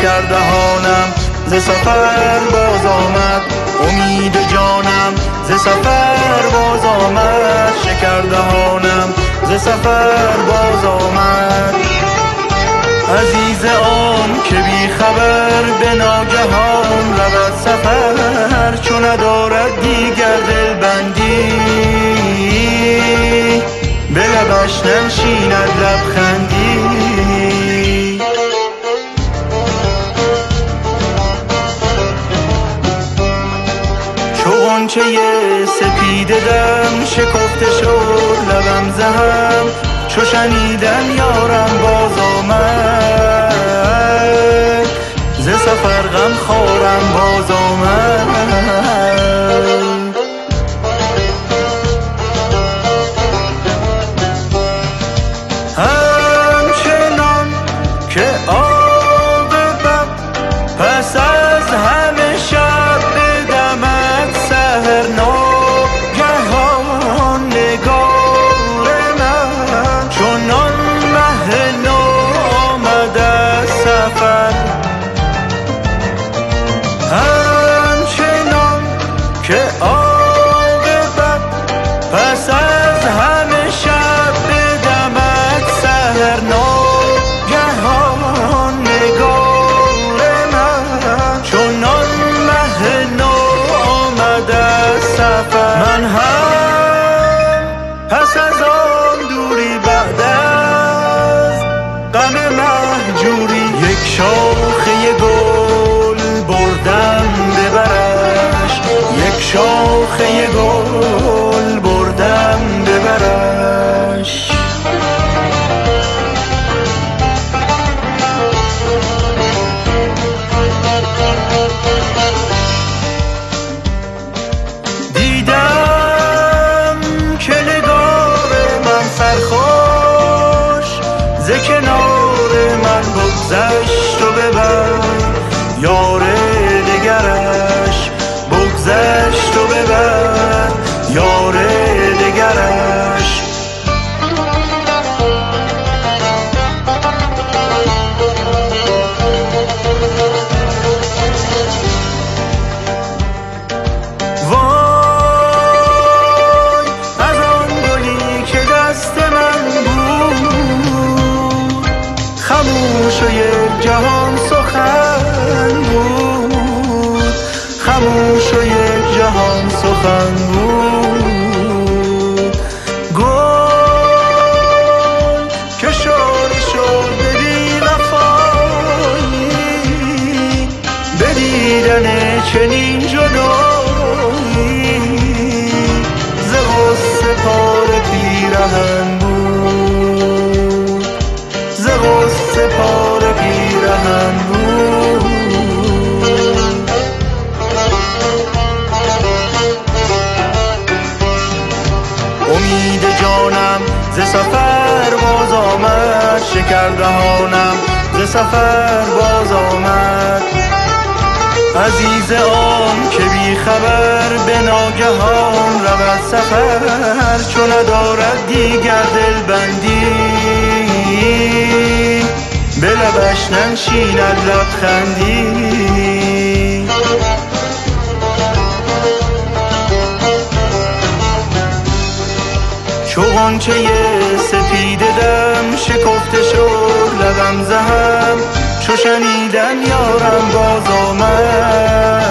شکر دهانم ز سفر باز آمد. امید جانم ز سفر باز آمد. شکر دهانم ز سفر باز آمد. عزیز آن که بی خبر به ناگهان رود سفر، چو ندارد دیگر دلبندی به لبش ننشیند لبخندی. چو غنچه سپید دم شکفته شد لبم ز هم، چو شنیدم یارم باز آمد. ز سفر غم خوارم باز آمد. همچنان که عاقبت پس از همه شب بدمد سحر ناگهان نگار من، چنان مه نو آمد از سفر. همچنان که عاقبت پس از همه شب بدمد سحر ناگهان نگار من، چنان مه نو آمد از سفر. من هم پس از آن دوری بعد از غم مهجوری یک شاخه گل بردم ببرش. یک شاخه گل بردم ببرش. دیدم که نگار من سرخوش ز کنار من بگذشت و ببر یار دگرش. بگذشت و ببر یار دگرش. وای از آن گلی که دست من بود، خموش و یک جهان سخن بود. خموش و یک جهان سخن بود. گل که شاده شد به بی وفایی، به دیدن چنین جدایی ز غصه پاره پیرهن بود. ز غصه پاره پیرهن بود. امید جانم ز سفر باز آمد. شکر دهانم ز سفر باز آمد. عزیز آن که بی خبر به ناگهان رود سفر، چو ندارد دیگر دلبندی به لبش ننشیند لبخندی. چو غنچه سپید دم شکفته شد لبم ز هم، چو شنیدم یارم باز آمد.